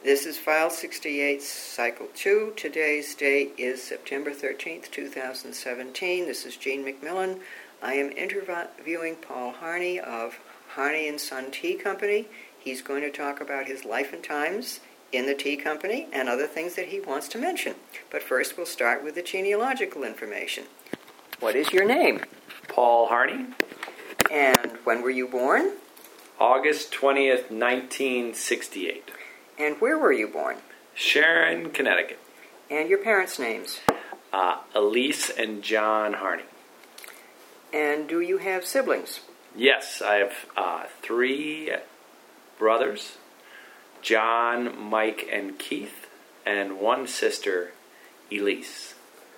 This is File 68, Cycle 2. Today's date is September 13th, 2017. This is Jean McMillan. I am interviewing Paul Harney of Harney & Son Tea Company. He's going to talk about his life and times in the tea company and other things that he wants to mention. But first we'll start with the genealogical information. What is your name? Paul Harney. And when were you born? August 20th, 1968. And where were you born? Sharon, Connecticut. And your parents' names? Elise and John Harney. And do you have siblings? Yes, I have 3 brothers, John, Mike, and Keith, and 1 sister, Elise.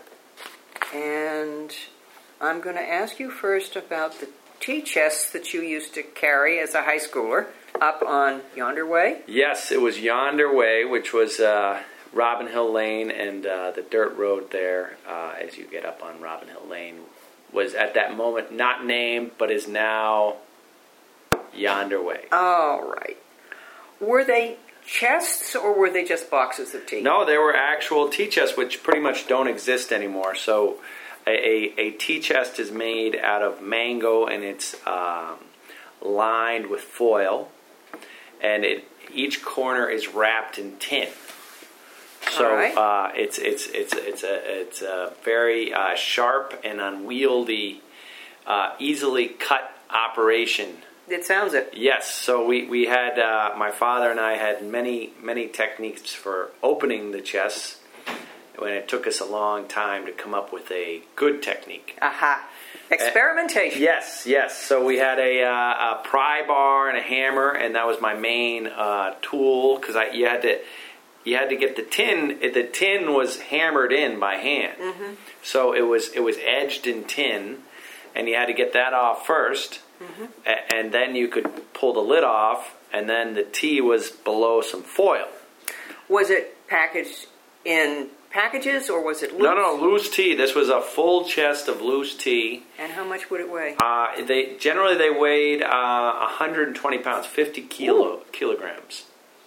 And I'm going to ask you first about the tea chests that you used to carry as a high schooler up on Yonder Way. Yes, it was Yonder Way, which was Robin Hill Lane, and the dirt road there as you get up on Robin Hill Lane was at that moment not named, but is now Yonder Way. All right. Were they chests or were they just boxes of tea? No, they were actual tea chests, which pretty much don't exist anymore. So a tea chest is made out of mango, and it's lined with foil, and each corner is wrapped in tin. So right. it's a very sharp and unwieldy, easily cut operation. It sounds it. Yes. So we had my father and I had many techniques for opening the chests, when it took us a long time to come up with a good technique. Aha. Experimentation. Yes. So we had a pry bar and a hammer, and that was my main tool, because you had to get the tin. The tin was hammered in by hand, so it was edged in tin, and you had to get that off first, and then you could pull the lid off, and then the tea was below some foil. Was it packaged in packages, or was it loose? No, loose tea. This was a full chest of loose tea. And how much would it weigh? They weighed 120 pounds, 50 kilograms.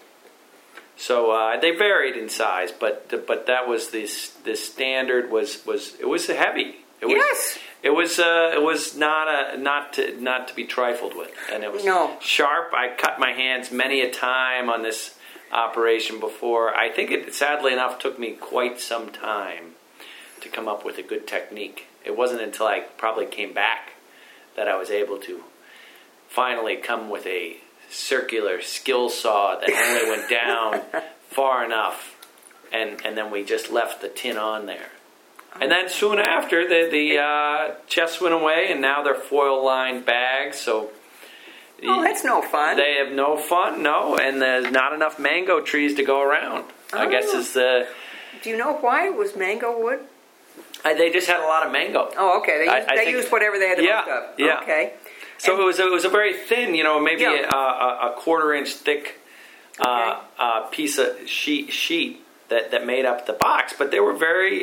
So they varied in size, but that was the standard. It was heavy. It was not to be trifled with, and it was sharp. I cut my hands many a time on this operation before. I think it, sadly enough, took me quite some time to come up with a good technique. It wasn't until I probably came back that I was able to finally come with a circular skill saw that only went down far enough, and then we just left the tin on there. And then soon after, the chests went away, and now they're foil-lined bags, so... Oh, that's no fun. They have no fun, no, and there's not enough mango trees to go around. I guess is the... Do you know why it was mango wood? They just had a lot of mango. Oh, okay. They used whatever they had the most of. Yeah. Okay. So it was a very thin, maybe a quarter-inch thick piece of sheet that made up the box, but they were very...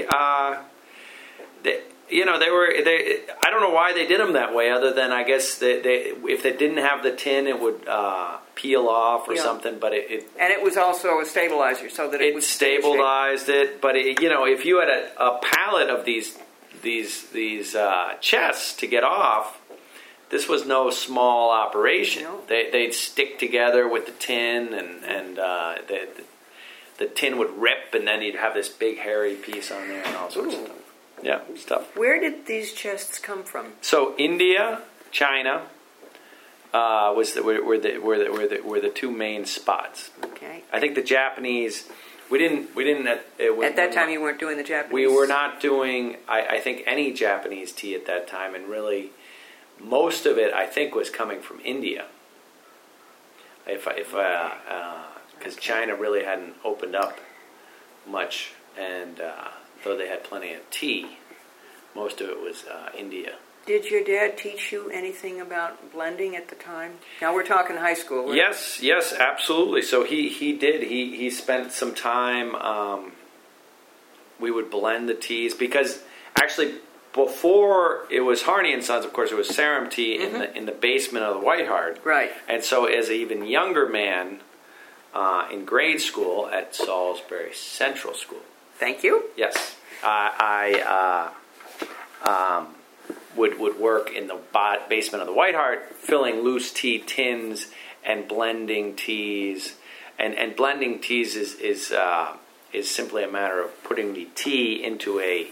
I don't know why they did them that way, other than I guess if they didn't have the tin, it would peel off or something. But and it was also a stabilizer, so that it would stabilized it. But if you had a pallet of these chests to get off, this was no small operation. No. They'd stick together with the tin, and the tin would rip, and then you'd have this big hairy piece on there and all sorts of stuff. Yeah, stuff. Where did these chests come from? So India, China were the 2 main spots. Okay. I think the Japanese, we didn't at that time you weren't doing the Japanese. We were not doing I think any Japanese tea at that time, and really most of it I think was coming from India. Because China really hadn't opened up much, and though they had plenty of tea, most of it was India. Did your dad teach you anything about blending at the time? Now we're talking high school, right? Yes, absolutely. So he did. He spent some time. We would blend the teas, because actually before it was Harney & Sons, of course, it was Sarum Tea in the basement of the White Hart. Right. And so as an even younger man, in grade school at Salisbury Central School. Thank you. Yes. I would work in the basement of the White Hart, filling loose tea tins and blending teas. And blending teas is simply a matter of putting the tea into a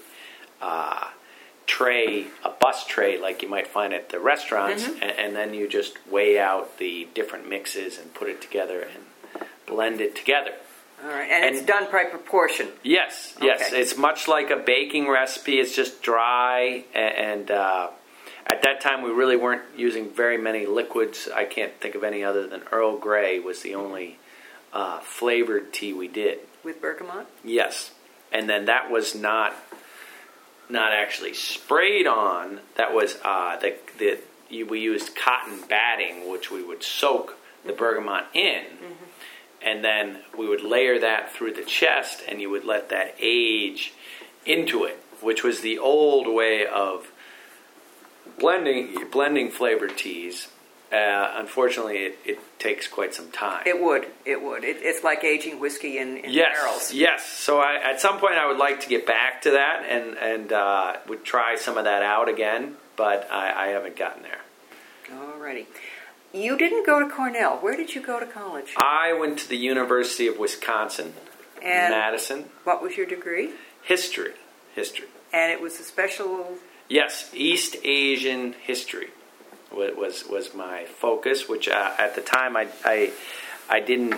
tray, a bus tray like you might find at the restaurants, and then you just weigh out the different mixes and put it together and blend it together. All right, and it's done by proportion. Yes, yes. Okay. It's much like a baking recipe. It's just dry, and at that time we really weren't using very many liquids. I can't think of any other than Earl Grey was the only flavored tea we did. With bergamot? Yes, and then that was not actually sprayed on. That was we used cotton batting, which we would soak the bergamot in. And then we would layer that through the chest, and you would let that age into it, which was the old way of blending flavored teas. Unfortunately, it takes quite some time. It would. It's like aging whiskey in barrels. Yes. So at some point, I would like to get back to that and would try some of that out again, but I haven't gotten there. All righty. You didn't go to Cornell. Where did you go to college? I went to the University of Wisconsin, Madison. What was your degree? History. And it was a special... Yes, East Asian history was my focus, which at the time I didn't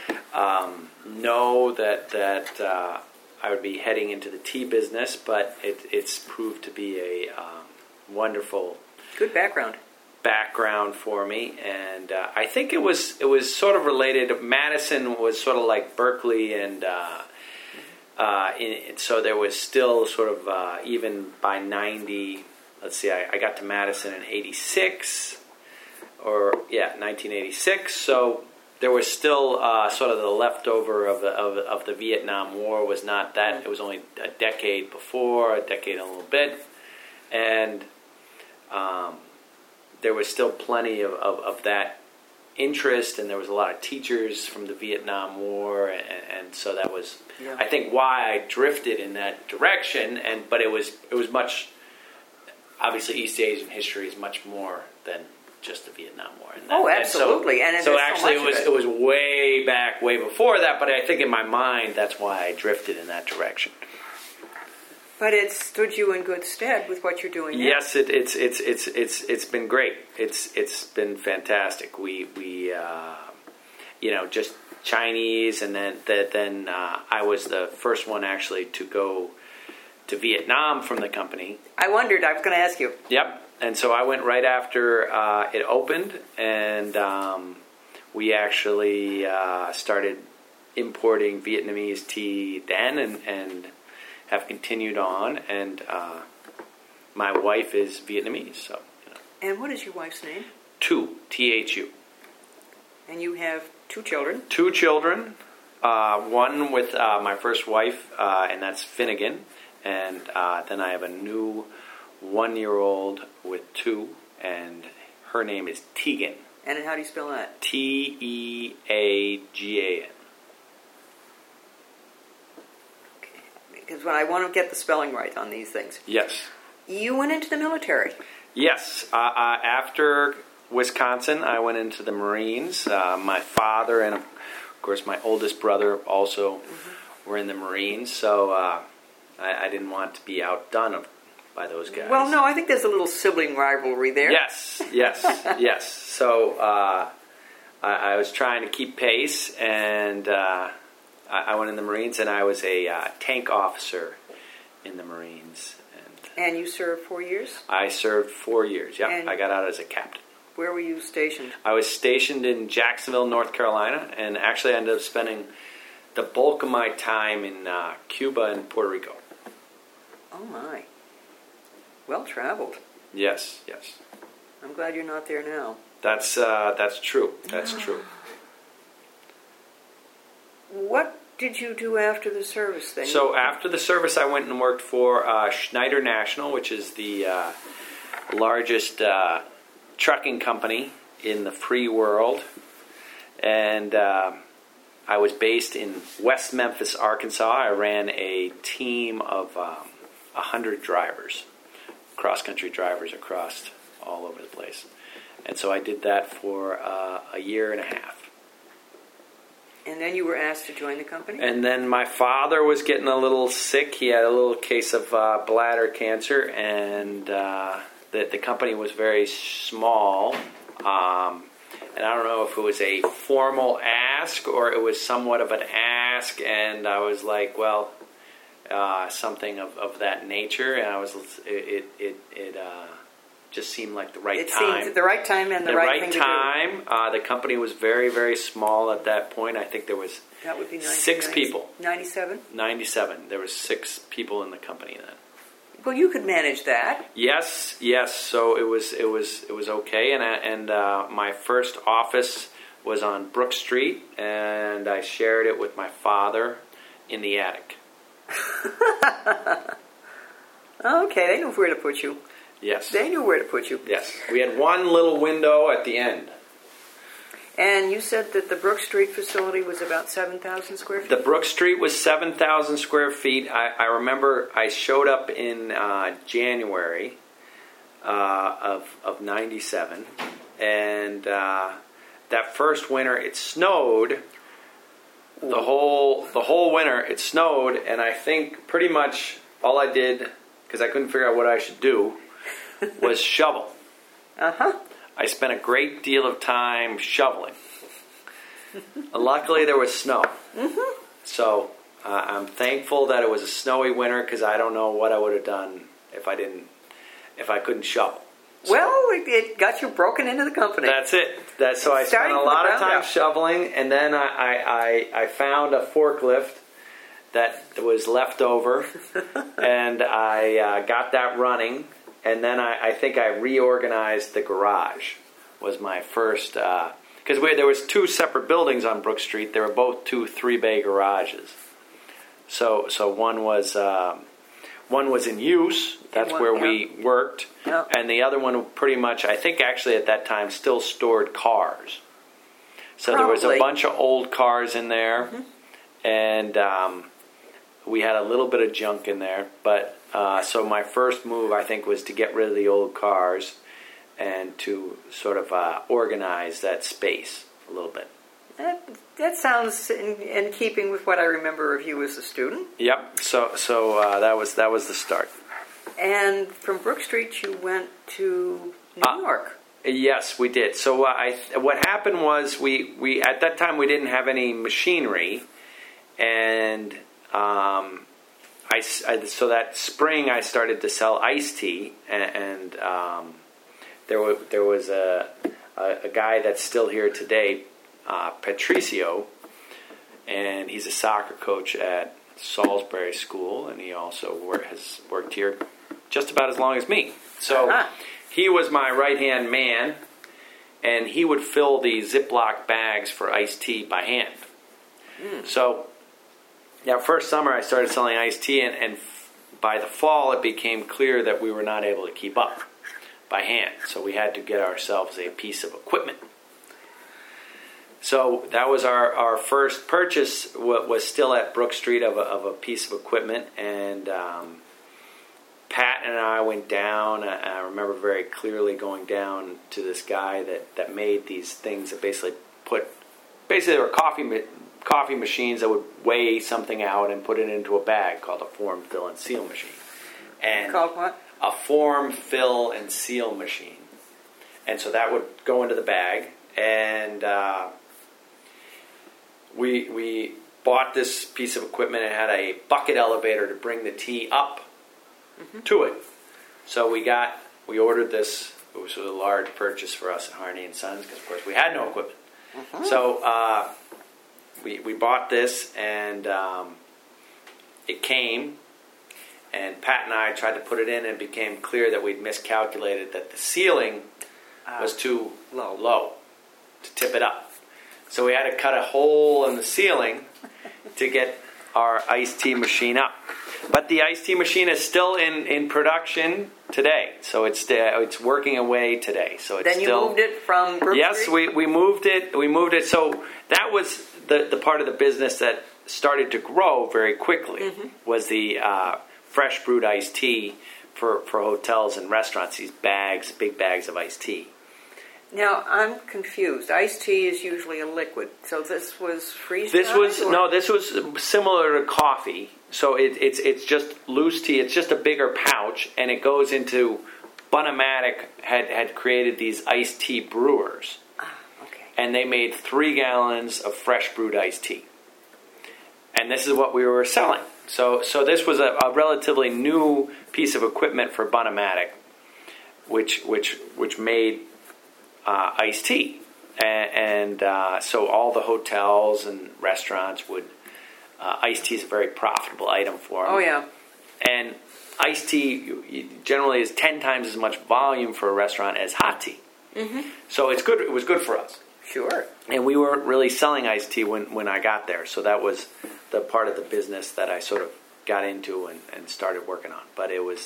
know that I would be heading into the tea business, but it's proved to be a wonderful... Good background for me, and I think it was sort of related. Madison was sort of like Berkeley, and so there was still sort of even by 90. Let's see, I got to Madison in 86, 1986. So there was still sort of the leftover of the Vietnam War was not that. It was only a decade before, a decade and a little bit, and there was still plenty of that interest, and there was a lot of teachers from the Vietnam War, and so that was, I think, why I drifted in that direction. But it was much, obviously, East Asian history is much more than just the Vietnam War. Absolutely. And so actually, it was way back, way before that. But I think in my mind, that's why I drifted in that direction. But it stood you in good stead with what you're doing now. Yes, it's been great. It's been fantastic. We just Chinese, and then I was the first one actually to go to Vietnam from the company. I wondered. I was going to ask you. Yep. And so I went right after it opened, and we actually started importing Vietnamese tea then, and have continued on, and my wife is Vietnamese. So. And what is your wife's name? Thu, Thu. And you have 2 children? 2 children, one with my first wife, and that's Finnegan, and then I have a new 1-year-old with 2, and her name is Tegan. And how do you spell that? Teagan. Because I want to get the spelling right on these things. Yes. You went into the military. Yes. After Wisconsin, I went into the Marines. My father and, of course, my oldest brother also were in the Marines. So I didn't want to be outdone by those guys. Well, no, I think there's a little sibling rivalry there. Yes. So I was trying to keep pace, and I went in the Marines, and I was a tank officer in the Marines. And you served 4 years? I served 4 years, yeah. And I got out as a captain. Where were you stationed? I was stationed in Jacksonville, North Carolina, and actually I ended up spending the bulk of my time in Cuba and Puerto Rico. Oh, my. Well traveled. Yes. I'm glad you're not there now. That's true. That's true. What did you do after the service then? So after the service, I went and worked for Schneider National, which is the largest trucking company in the free world. And I was based in West Memphis, Arkansas. I ran a team of 100 drivers, cross-country drivers across all over the place. And so I did that for a year and a half. And then you were asked to join the company? And then my father was getting a little sick. He had a little case of bladder cancer, and the company was very small. And I don't know if it was a formal ask or it was somewhat of an ask. And I was like, well, something of that nature. And I was it just seemed like the right time. It seemed the right time and the right thing to do. The company was very, very small at that point. I think there was that would be 6 people. 97? 97. There was 6 people in the company then. Well, you could manage that. Yes. So it was okay. And my first office was on Brook Street, and I shared it with my father in the attic. Okay, they knew where to put you. Yes. They knew where to put you. Yes. We had one little window at the end. And you said that the Brook Street facility was about 7,000 square feet? The Brook Street was 7,000 square feet. I remember I showed up in January of 97. And that first winter it snowed. The whole winter it snowed. And I think pretty much all I did, because I couldn't figure out what I should do, was shovel. Uh-huh. I spent a great deal of time shoveling. Luckily, there was snow. Mm-hmm. So I'm thankful that it was a snowy winter, because I don't know what I would have done if I couldn't shovel. So, well, it got you broken into the company. That's it. So I spent a lot of time shoveling, and then I found a forklift that was left over, and I got that running. And then I think I reorganized the garage. Was my first, because there was 2 separate buildings on Brook Street. They were both 2 3-bay garages. So one was in use. That's where we worked, and the other one pretty much, I think actually at that time, still stored cars. So there was a bunch of old cars in there, and we had a little bit of junk in there, but. So my first move, I think, was to get rid of the old cars and to sort of organize that space a little bit. That sounds in keeping with what I remember of you as a student. Yep. So that was the start. And from Brook Street, you went to New York. Yes, we did. So what happened was we at that time we didn't have any machinery, and so that spring I started to sell iced tea, and there was a guy that's still here today, Patricio, and he's a soccer coach at Salisbury School, and he also has worked here just about as long as me. So he was my right-hand man, and he would fill the Ziploc bags for iced tea by hand. So first summer I started selling iced tea, and by the fall it became clear that we were not able to keep up by hand. So we had to get ourselves a piece of equipment. So that was our first purchase, was still at Brook Street of a piece of equipment, and Pat and I went down. I remember very clearly going down to this guy that made these things that basically they were coffee machines that would weigh something out and put it into a bag, called a form, fill, and seal machine. And called what? A form, fill, and seal machine. And so that would go into the bag, and we bought this piece of equipment. It had a bucket elevator to bring the tea up to it. So we ordered this. It was a large purchase for us at Harney & Sons, because of course we had no equipment. So we bought this, and it came, and Pat and I tried to put it in, and it became clear that we'd miscalculated, that the ceiling was too low to tip it up. So we had to cut a hole in the ceiling to get our iced tea machine up. But the iced tea machine is still in production today, so it's working away today. So it's then you moved it from Brook Yes, Street? we moved it. We moved it. So that was the part of the business that started to grow very quickly was the fresh brewed iced tea for hotels and restaurants. These big bags of iced tea. Now, I'm confused. Iced tea is usually a liquid, so this was freeze-dried? This was similar to coffee. So it's just loose tea. It's just a bigger pouch, and it goes into Bun-O-Matic had created these iced tea brewers. Okay. And they made 3 gallons of fresh brewed iced tea. And this is what we were selling. So this was a relatively new piece of equipment for Bun-O-Matic, which made iced tea, and so all the hotels and restaurants would. Iced tea is a very profitable item for them. Oh yeah, and iced tea generally is 10 times as much volume for a restaurant as hot tea. So it's good. It was good for us. Sure. And we weren't really selling iced tea when I got there, so that was the part of the business that I sort of got into and started working on. But it was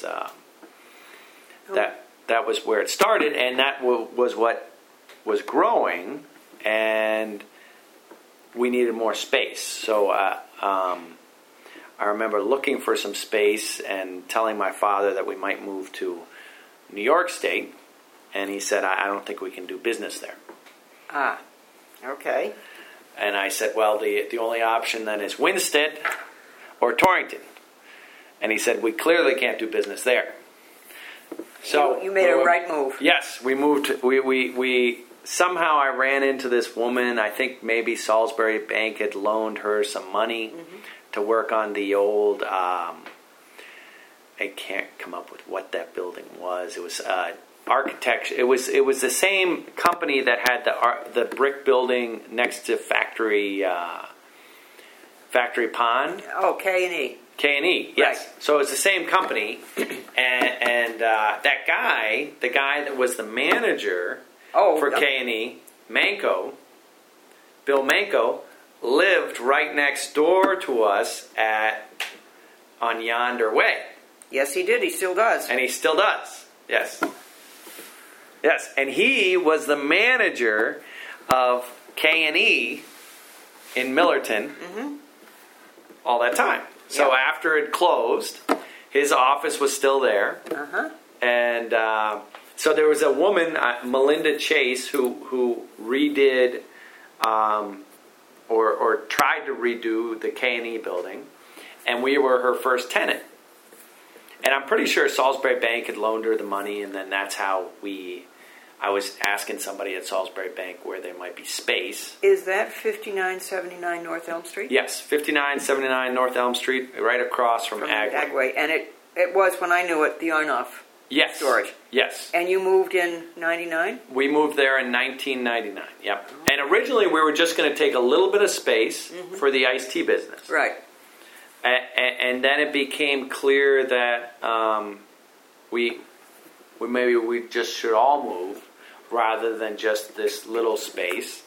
that was where it started, and that was what was growing, and we needed more space. So I remember looking for some space and telling my father that we might move to New York State, and he said, I don't think we can do business there. Ah, okay. And I said, well, the only option then is Winsted or Torrington. And he said, we clearly can't do business there. So you made a right move. Yes, we moved. We somehow I ran into this woman. I think maybe Salisbury Bank had loaned her some money to work on the old. I can't come up with what that building was. It was architecture. It was the same company that had the brick building next to Factory Pond. Oh, K&E. K&E, yes. Right. So it's the same company, and that guy, the guy that was the manager for K&E, Manco, Bill Manco, lived right next door to us on Yonder Way. Yes, he did. He still does. And he still does. Yes. Yes, and he was the manager of K&E in Millerton all that time. So after it closed, his office was still there. And so there was a woman, Melinda Chase, who redid or tried to redo the K&E building. And we were her first tenant. And I'm pretty sure Salisbury Bank had loaned her the money, and then that's how I was asking somebody at Salisbury Bank where there might be space. Is that 5979 North Elm Street? Yes, 5979 North Elm Street, right across from Agway. Agway. And it was, when I knew it, the Arnoff storage. Yes. And you moved in 99? We moved there in 1999, yep. And originally we were just going to take a little bit of space for the iced tea business. Right. And then it became clear that we just should all move rather than just this little space.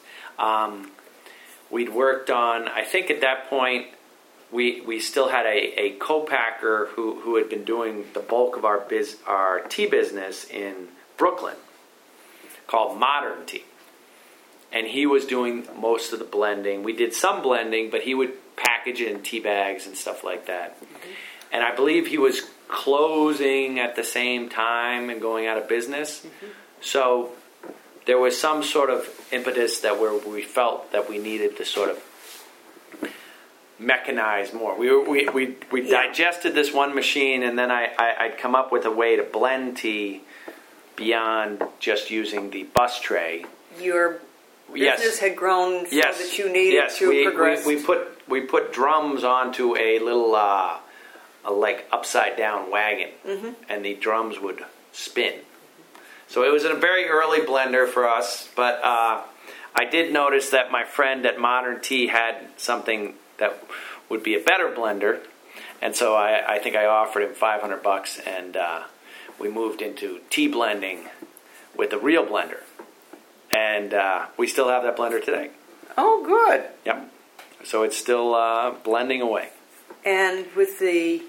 We'd worked on, I think at that point, we still had a co-packer who had been doing the bulk of our tea business in Brooklyn called Modern Tea. And he was doing most of the blending. We did some blending, but he would package it in tea bags and stuff like that. And I believe he was closing at the same time and going out of business. So there was some sort of impetus where we felt that we needed to sort of mechanize more. We digested this one machine, and then I'd come up with a way to blend tea beyond just using the bus tray. Your business had grown so that you needed to progress. We put drums onto a little like upside down wagon, and the drums would spin. So it was a very early blender for us, but I did notice that my friend at Modern Tea had something that would be a better blender, and so I think I offered him $500, and we moved into tea blending with a real blender. And we still have that blender today. Oh, good. Yep. So it's still blending away. And with the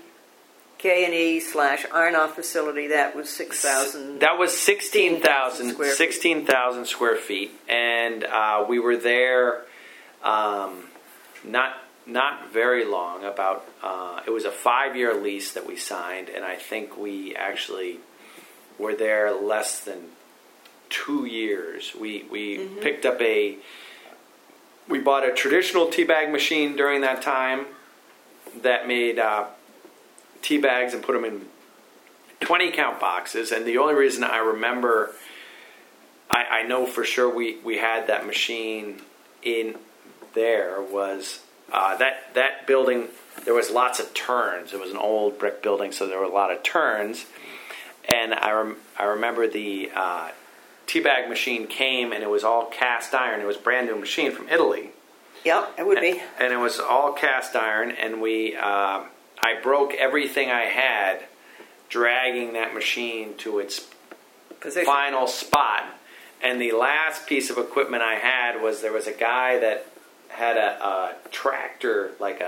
K&E/Arnoff facility, that was 6,000. That was 16,000 square feet. And we were there Not very long. About it was a 5-year lease that we signed, and I think we actually were there less than 2 years. We picked up we bought a traditional tea bag machine during that time that made tea bags and put them in 20 count boxes. And the only reason I remember, I know for sure we had that machine in there was that building. There was lots of turns. It was an old brick building, so there were a lot of turns. And I remember the teabag machine came, and it was all cast iron. It was a brand new machine from Italy. Yep, it would be. And it was all cast iron, and I broke everything I had dragging that machine to its final spot. And the last piece of equipment I had was there was a guy that had a tractor, like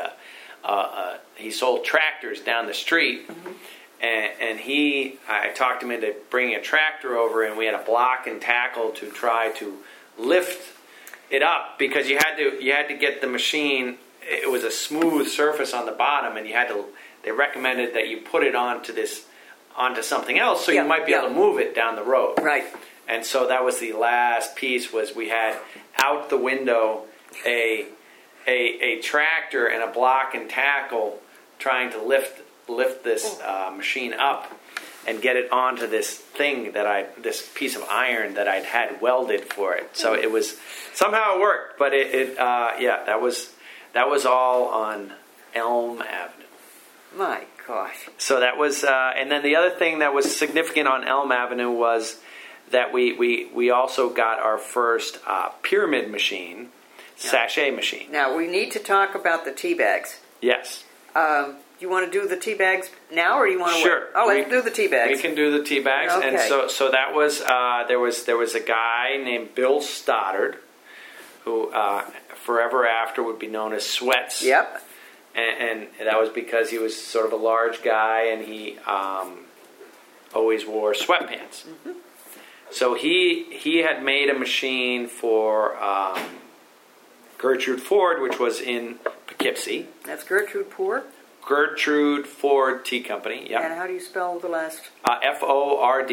he sold tractors down the street. Mm-hmm. And I talked him into bringing a tractor over, and we had a block and tackle to try to lift it up, because you had to get the machine. It was a smooth surface on the bottom, and they recommended that you put it onto something else, so you might be able to move it down the road. Right. And so that was the last piece. Was we had out the window a tractor and a block and tackle trying to lift this machine up and get it onto this thing this piece of iron that I'd had welded for it. So it was, somehow it worked, but that was all on Elm Avenue. My gosh. So that was, and then the other thing that was significant on Elm Avenue was that we also got our first pyramid machine, sachet machine. Now we need to talk about the tea bags. Yes. You want to do the tea bags now, or do you want to Sure. wait? Oh, let's do the tea bags. We can do the tea bags. Okay. And so that was there was a guy named Bill Stoddard who forever after would be known as Sweats. Yep. And that was because he was sort of a large guy, and he always wore sweatpants. Mm-hmm. So he had made a machine for Gertrude Ford, which was in Poughkeepsie. That's Gertrude Ford? Gertrude Ford Tea Company, yeah. And how do you spell the last? Ford.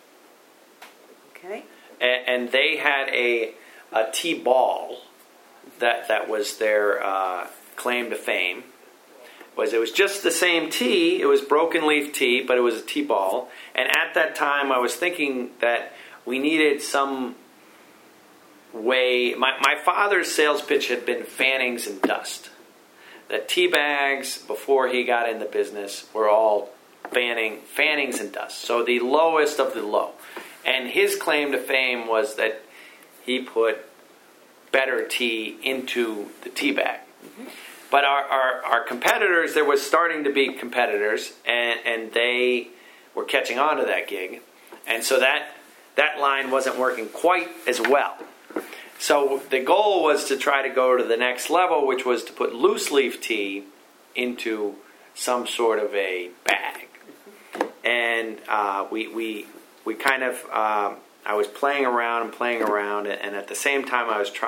Okay. And they had a tea ball that was their claim to fame. It was just the same tea. It was broken leaf tea, but it was a tea ball. And at that time, I was thinking that we needed some way. My father's sales pitch had been fannings and dust. That tea bags, before he got in the business, were all fannings and dust. So the lowest of the low. And his claim to fame was that he put better tea into the tea bag. Mm-hmm. But our competitors, there was starting to be competitors, and they were catching on to that gig. And so that line wasn't working quite as well. So the goal was to try to go to the next level, which was to put loose leaf tea into some sort of a bag. And we kind of, I was playing around, and at the same time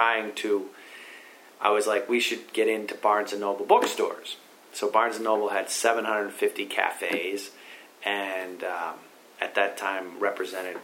I was like, we should get into Barnes & Noble bookstores. So Barnes & Noble had 750 cafes, and at that time represented,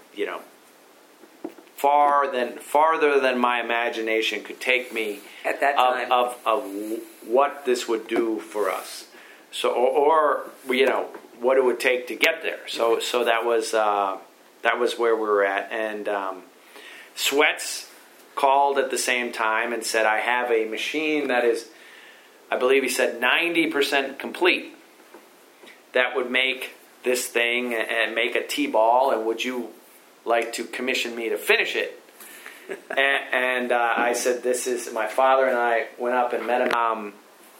farther than my imagination could take me at that time of what this would do for us. So, or what it would take to get there. So, mm-hmm. So that was where we were at. And Sweats called at the same time and said, I have a machine that is, I believe he said, 90% complete. That would make this thing and make a tea ball, and would you like to commission me to finish it? and I said, this is, my father and I went up and met him.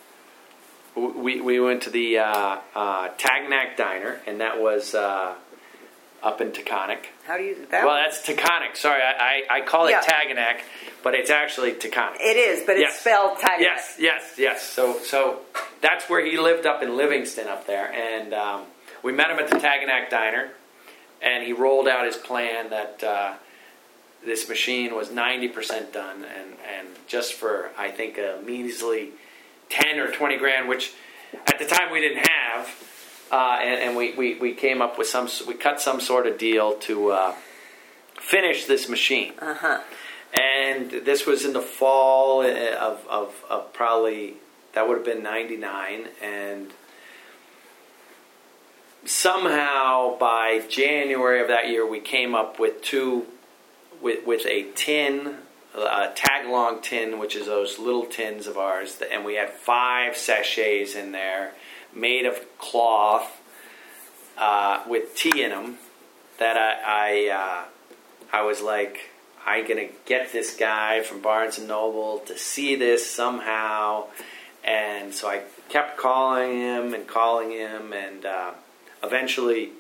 We went to the Taganac Diner, and that was up in Taconic. How do you that? Well, that's Taconic. Sorry, I call it Taganac, but it's actually Taconic. It is, but it's spelled Taganac. Yes. So that's where he lived, up in Livingston up there, and we met him at the Taganac Diner, and he rolled out his plan that this machine was 90% done, and just for, I think, a measly 10 or 20 grand, which at the time we didn't have, and we came up with we cut some sort of deal to finish this machine. Uh-huh. And this was in the fall of probably, that would have been 99, and somehow by January of that year we came up with with a tin, a tag-along tin, which is those little tins of ours, and we had 5 sachets in there made of cloth with tea in them, that I was like, I'm going to get this guy from Barnes & Noble to see this somehow. And so I kept calling him, and eventually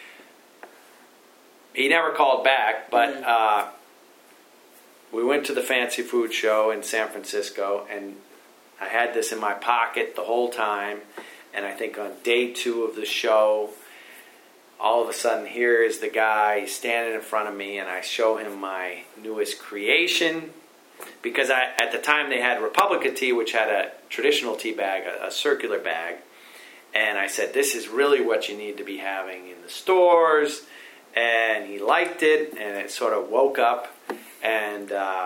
he never called back, but we went to the Fancy Food Show in San Francisco, and I had this in my pocket the whole time. And I think on day 2 of the show, all of a sudden, here is the guy standing in front of me, and I show him my newest creation. Because at the time they had Republica tea, which had a traditional tea bag, a circular bag. And I said, this is really what you need to be having in the stores. And he liked it, and it sort of woke up and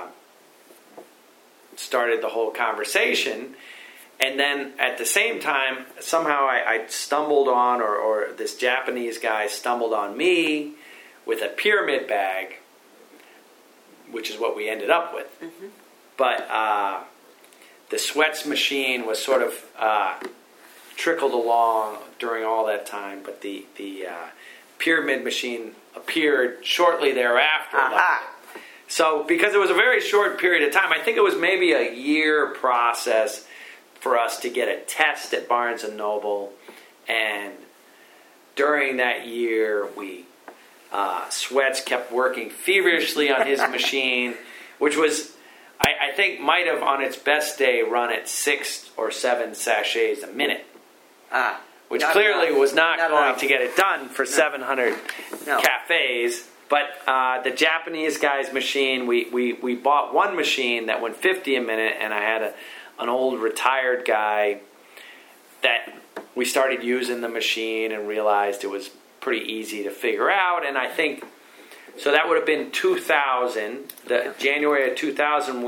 started the whole conversation. And then at the same time, somehow I stumbled on, or this Japanese guy stumbled on me with a pyramid bag, which is what we ended up with. Mm-hmm. But the Sweats machine was sort of trickled along during all that time, but the pyramid machine appeared shortly thereafter. Aha. So because it was a very short period of time, I think it was maybe a year process for us to get a test at Barnes & Noble, and during that year, Sweats kept working feverishly on his machine, which was, I think, might have on its best day run at 6 or 7 sachets a minute, which clearly was not going to get it done for 700 cafes. But the Japanese guy's machine, we bought one machine that went 50 a minute, and I had an old retired guy that we started using the machine and realized it was pretty easy to figure out. And I think, so that would have been 2000, January of 2000,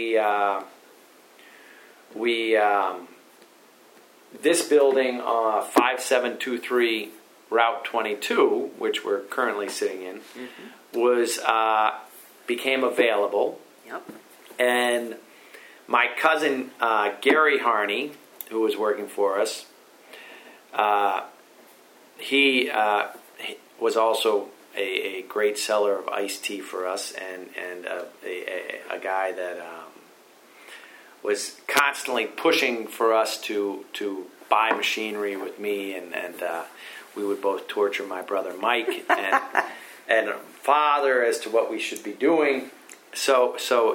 this building, 5723 Route 22, which we're currently sitting in, was became available. Yep. And my cousin, Gary Harney, who was working for us, he was also a great seller of iced tea for us, and a guy that was constantly pushing for us to buy machinery with me, and we would both torture my brother Mike and father as to what we should be doing. So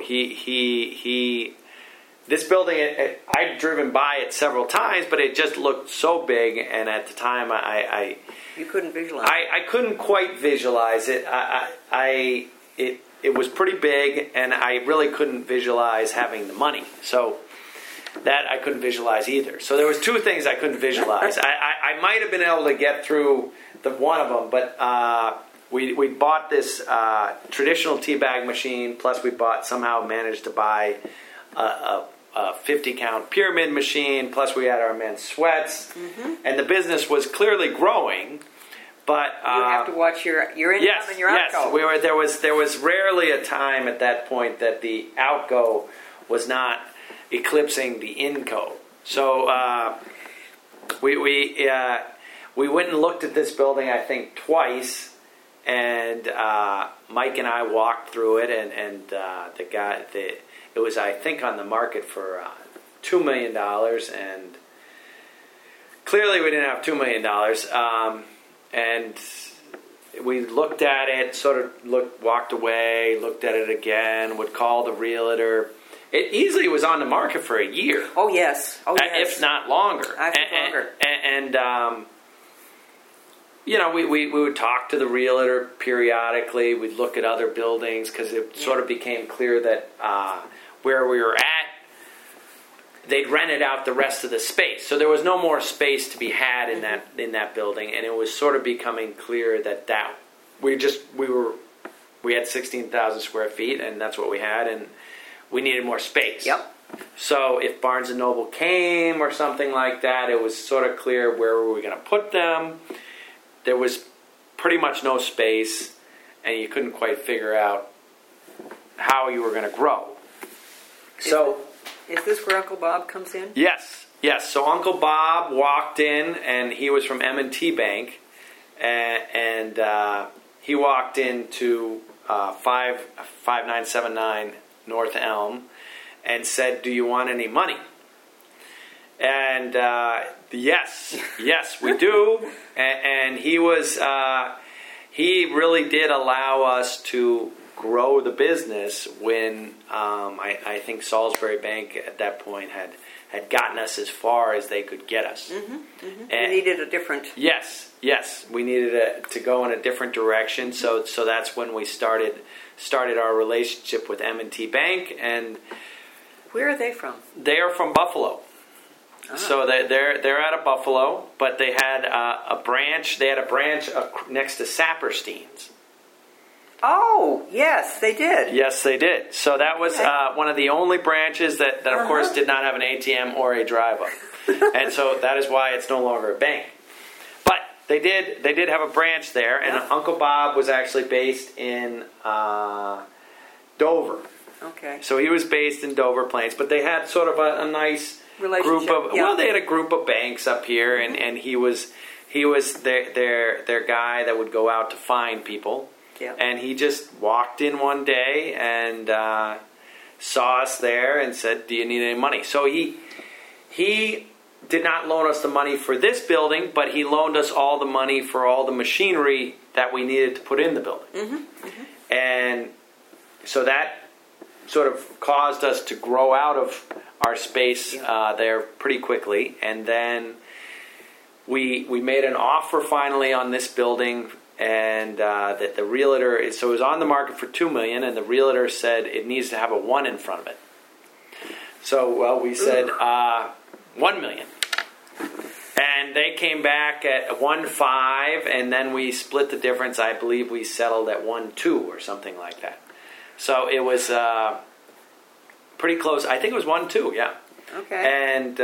he this building, I'd driven by it several times, but it just looked so big, and at the time you couldn't visualize. I couldn't quite visualize it. It was pretty big, and I really couldn't visualize having the money. So that I couldn't visualize either. So there was 2 things I couldn't visualize. I might have been able to get through one of them, but we bought this traditional tea bag machine, plus we somehow managed to buy a 50-count pyramid machine, plus we had our men's Sweats, and the business was clearly growing. But you have to watch your income and your outgo. Yes, there was rarely a time at that point that the outgo was not eclipsing the inco. So we went and looked at this building, I think, twice, and Mike and I walked through it, and the guy, it was, I think, on the market for $2 million, and clearly we didn't have $2 million. And we looked at it, walked away, looked at it again, would call the realtor. It easily was on the market for a year. Oh, yes. If not longer. I think longer. And we would talk to the realtor periodically. We'd look at other buildings because it sort of became clear that where we were at, they'd rented out the rest of the space. So there was no more space to be had in that building, and it was sort of becoming clear that we had 16,000 square feet, and that's what we had, and we needed more space. Yep. So if Barnes & Noble came or something like that, it was sort of clear where were we going to put them. There was pretty much no space, and you couldn't quite figure out how you were going to grow. Is this where Uncle Bob comes in? Yes. So Uncle Bob walked in, and he was from M&T Bank, and he walked into 5979 North Elm and said, "Do you want any money?" And yes, we do. And he really did allow us to grow the business when I think Salisbury Bank at that point had gotten us as far as they could get us. We needed a different... Yes, we needed to go in a different direction. So that's when we started our relationship with M&T Bank. And where are they from? They are from Buffalo. So they're out of Buffalo, but they had a branch. They had a branch next to Saperstein's. Oh, yes, they did. Yes, they did. So that was one of the only branches that of course, did not have an ATM or a drive-up. And so that is why it's no longer a bank. But they did have a branch there, and Uncle Bob was actually based in Dover. Okay. So he was based in Dover Plains, but they had sort of a nice group of they had a group of banks up here, and he was their guy that would go out to find people. Yeah. And he just walked in one day and saw us there and said, "Do you need any money?" So he did not loan us the money for this building, but he loaned us all the money for all the machinery that we needed to put in the building. And so that sort of caused us to grow out of our space there pretty quickly. And then we made an offer finally on this building. And that the realtor, so it was on the market for $2 million, and the realtor said it needs to have a 1 in front of it. So, we said $1 million, and they came back at 1.5, and then we split the difference. I believe we settled at 1.2 or something like that. So it was pretty close. I think it was 1.2. Yeah. Okay. And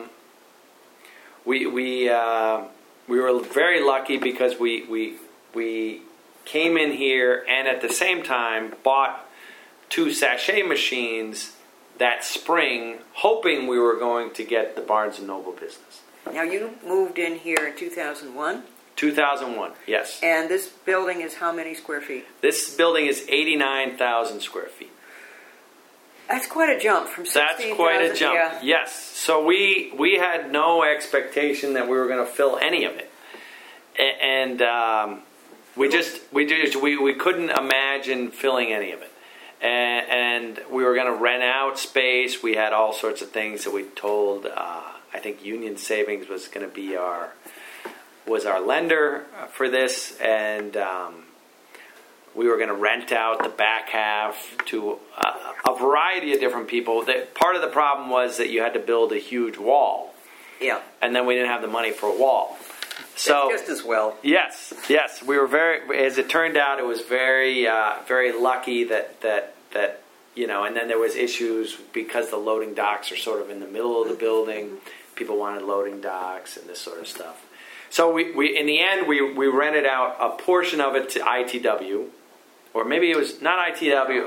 we were very lucky because we came in here and at the same time bought 2 sachet machines that spring, hoping we were going to get the Barnes & Noble business. Now, you moved in here in 2001? 2001, yes. And this building is how many square feet? This building is 89,000 square feet. That's quite a jump from 16,000. That's quite a jump, yes. So we had no expectation that we were going to fill any of it. And we couldn't imagine filling any of it. And we were going to rent out space. We had all sorts of things that we told. I think Union Savings was going to be our lender for this, and we were going to rent out the back half to a variety of different people. Part of the problem was that you had to build a huge wall. Yeah. And then we didn't have the money for a wall. So just as well. Yes, we were very. As it turned out, it was very lucky that and then there was issues because the loading docks are sort of in the middle of the building. People wanted loading docks and this sort of stuff. So we in the end we rented out a portion of it to ITW, or maybe it was not ITW,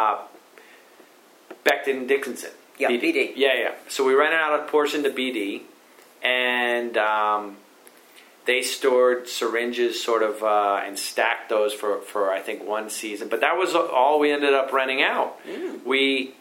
Becton Dickinson. Yeah, BD. Yeah. So we rented out a portion to BD, and they stored syringes sort of and stacked those for I think 1 season. But that was all we ended up renting out. We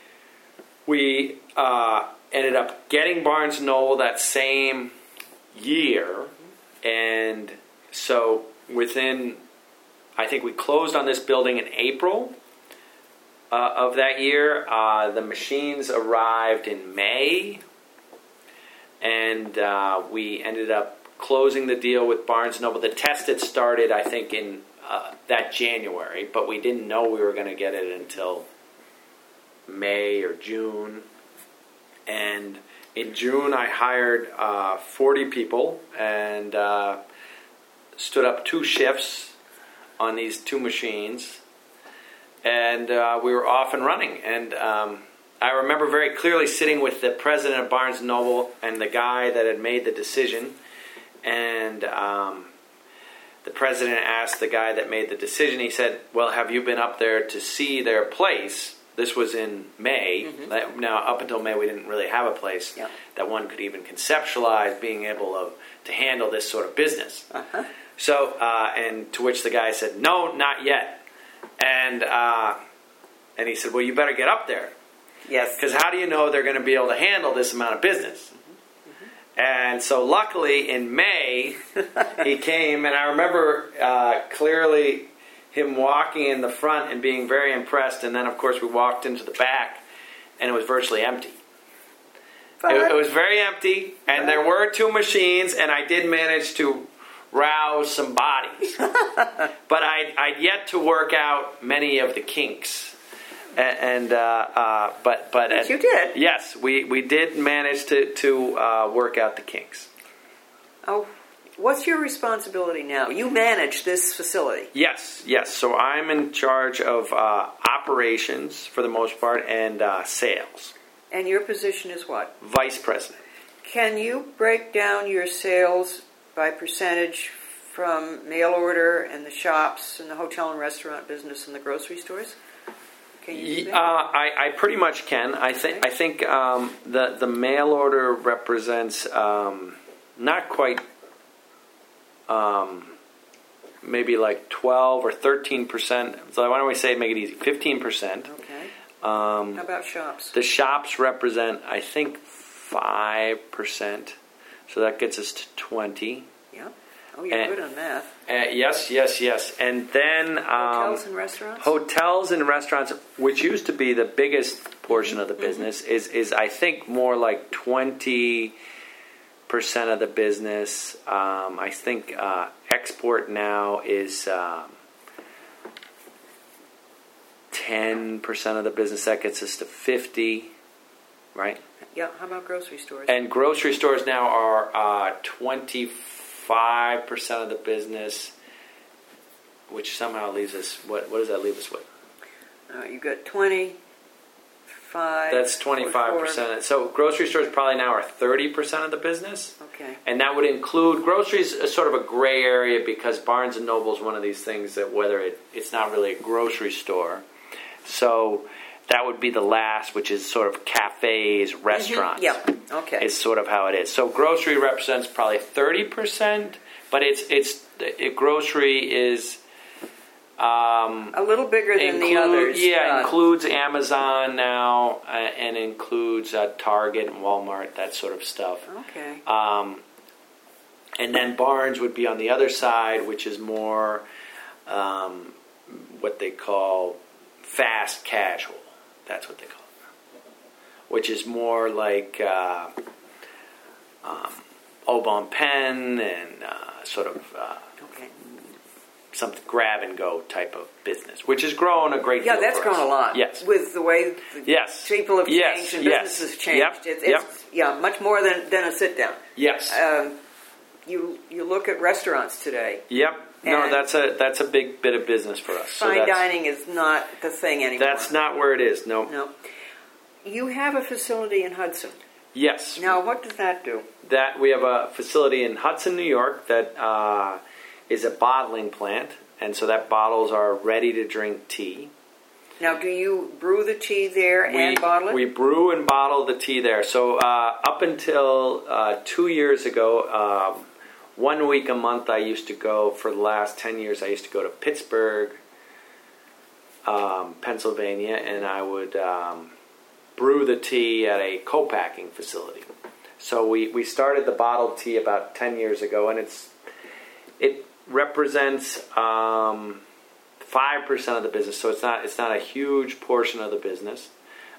ended up getting Barnes & Noble that same year, and so within, I think we closed on this building in April of that year. The machines arrived in May, and we ended up closing the deal with Barnes & Noble. The test had started, I think, in that January, but we didn't know we were going to get it until May or June. And in June, I hired 40 people and stood up 2 shifts on these 2 machines. And we were off and running. And I remember very clearly sitting with the president of Barnes & Noble and the guy that had made the decision. And the president asked the guy that made the decision, he said, well, have you been up there to see their place? This was in May. Mm-hmm. Now, up until May, we didn't really have a place that one could even conceptualize being able to handle this sort of business. Uh-huh. So, and to which the guy said, no, not yet. And he said, well, you better get up there. Yes. Because how do you know they're going to be able to handle this amount of business? And so luckily in May, he came, and I remember clearly him walking in the front and being very impressed. And then, of course, we walked into the back, and it was virtually empty. It was very empty, and there were 2 machines, and I did manage to rouse some bodies. But I'd yet to work out many of the kinks. But you did. Yes, we did manage to work out the kinks. Oh, what's your responsibility now? You manage this facility. Yes. So I'm in charge of operations for the most part and sales. And your position is what? Vice president. Can you break down your sales by percentage from mail order and the shops and the hotel and restaurant business and the grocery stores? I pretty much can. I think the mail order represents not quite maybe like 12 or 13%. So why don't we say make it easy? 15%. Okay. How about shops? The shops represent, I think, 5%. So that gets us to 20. Yeah. Oh, you're good on math. Yes. And then hotels and restaurants? Hotels and restaurants, which used to be the biggest portion of the business, is I think more like 20% of the business. I think export now is 10% of the business. That gets us to 50, right? Yeah. How about grocery stores? And grocery stores now are 25% of the business, which somehow leaves us, what does that leave us with? You've got 25. That's 25%. So grocery stores probably now are 30% of the business. Okay. And that would include, groceries is sort of a gray area because Barnes & Noble is one of these things that whether it's not really a grocery store. So that would be the last, which is sort of cafes, restaurants. Yeah, okay. Is sort of how it is. So grocery represents probably 30%, but grocery is a little bigger than the others. Yeah, includes Amazon now and includes Target and Walmart, that sort of stuff. Okay. And then Barnes would be on the other side, which is more what they call fast casual. That's what they call it. Which is more like Au Bon Pen and sort of some grab and go type of business, which has grown a great deal. Yeah, that's grown a lot. Yes, with the way people have changed and businesses have changed. It's much more than a sit down. Yes. You look at restaurants today. Yep. No, that's a big bit of business for us. Fine dining is not the thing anymore. That's not where it is. No. You have a facility in Hudson. Yes. Now, what does that do? That we have a facility in Hudson, New York, that is a bottling plant, and so that bottles our ready-to-drink tea. Now, do you brew the tea there and bottle it? We brew and bottle the tea there. So up until 2 years ago, 1 week a month I used to go, for the last 10 years, I used to go to Pittsburgh, Pennsylvania, and I would brew the tea at a co-packing facility. So we started the bottled tea about 10 years ago, and it represents 5% of the business, so it's not a huge portion of the business.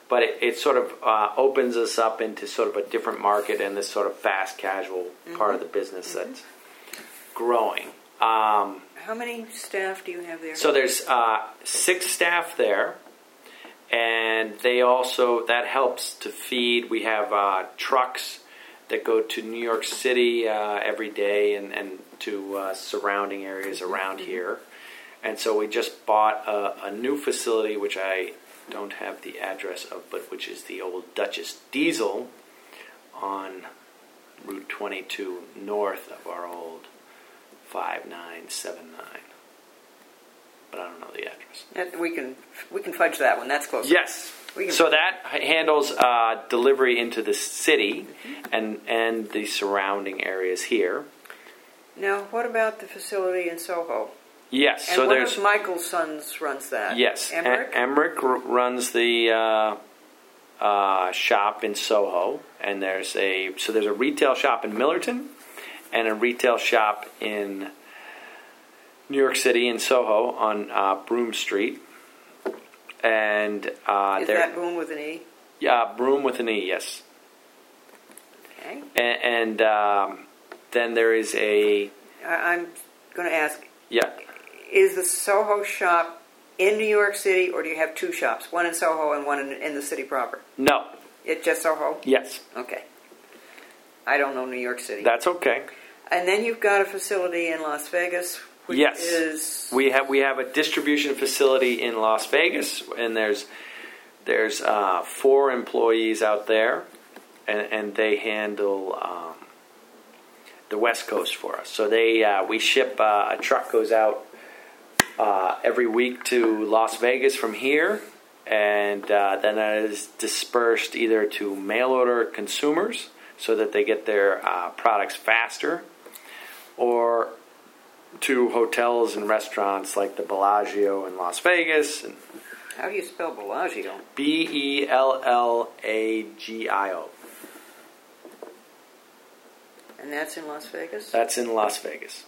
but it sort of opens us up into sort of a different market and this sort of fast casual part of the business that's growing. How many staff do you have there? So there's 6 staff there, and that helps to feed. We have trucks that go to New York City every day and to surrounding areas around here. And so we just bought a new facility, which I don't have the address of, but which is the old Duchess Diesel on Route 22 north of our old 5979. But I don't know the address. We can fudge that one. That's close. Yes. So that handles delivery into the city and the surrounding areas here. Now, what about the facility in Soho? Yes. And so one there's of Michael's sons runs that. Yes. Emmerich? Emmerich runs the shop in Soho, and there's a retail shop in Millerton and a retail shop in New York City in Soho on Broome Street. And is that Broome with an E? Yeah, Broome with an E, yes. Okay. And then there is I'm going to ask. Yeah. Is the Soho shop in New York City, or do you have 2 shops? One in Soho and one in the city proper? No. It's just Soho? Yes. Okay. I don't know New York City. That's okay. And then you've got a facility in Las Vegas, which is... We have a distribution facility in Las Vegas, and there's 4 employees out there, and they handle the West Coast for us. So we ship, a truck goes out every week to Las Vegas from here, and then that is dispersed either to mail order consumers so that they get their products faster, or to hotels and restaurants like the Bellagio in Las Vegas. And how do you spell Bellagio? Bellagio. And that's in Las Vegas? That's in Las Vegas.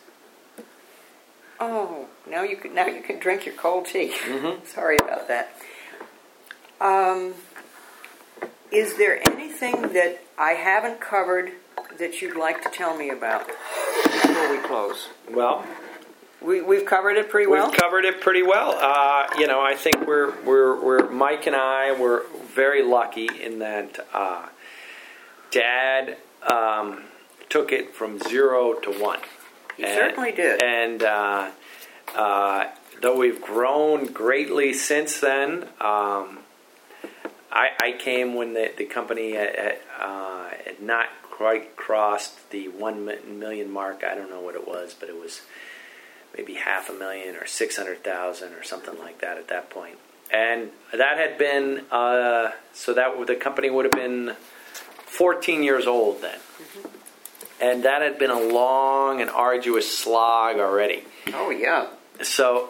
Oh, now you can drink your cold tea. Mm-hmm. Sorry about that. Is there anything that I haven't covered that you'd like to tell me about before we close? Well, we've covered it pretty well. We've covered it pretty well. I think we're Mike and I were very lucky in that Dad took it from 0 to 1. He certainly did. And though we've grown greatly since then, I came when the company had not quite crossed the 1 million mark. I don't know what it was, but it was maybe $500,000 or $600,000 or something like that at that point. And that had been so that the company would have been 14 years old then. Mm-hmm. And that had been a long and arduous slog already. Oh yeah. So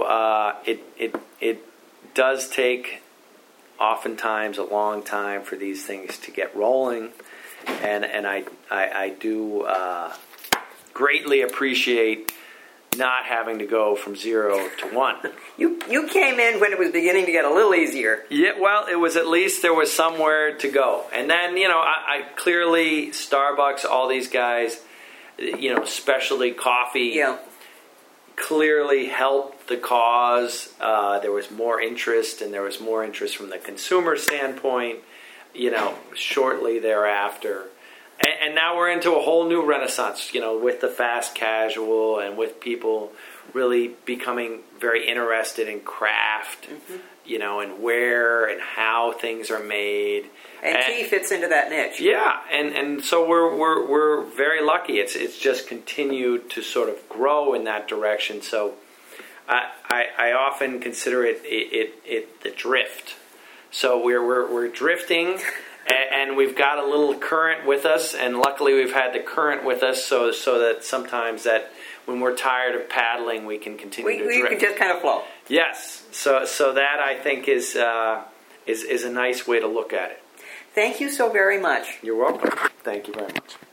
it does take oftentimes a long time for these things to get rolling, and I do greatly appreciate not having to go from 0 to 1. You came in when it was beginning to get a little easier. Yeah, well, it was at least there was somewhere to go. And then, I clearly Starbucks, all these guys, specialty coffee, clearly helped the cause. There was more interest, and there was more interest from the consumer standpoint, shortly thereafter. And now we're into a whole new renaissance, with the fast casual and with people really becoming very interested in craft, and where and how things are made. And tea fits into that niche. Yeah, and so we're very lucky. It's just continued to sort of grow in that direction. So I often consider it the drift. So we're drifting. And we've got a little current with us, and luckily we've had the current with us, so that sometimes that when we're tired of paddling, we can continue to drift. We can just kind of flow. Yes, so that I think is a nice way to look at it. Thank you so very much. You're welcome. Thank you very much.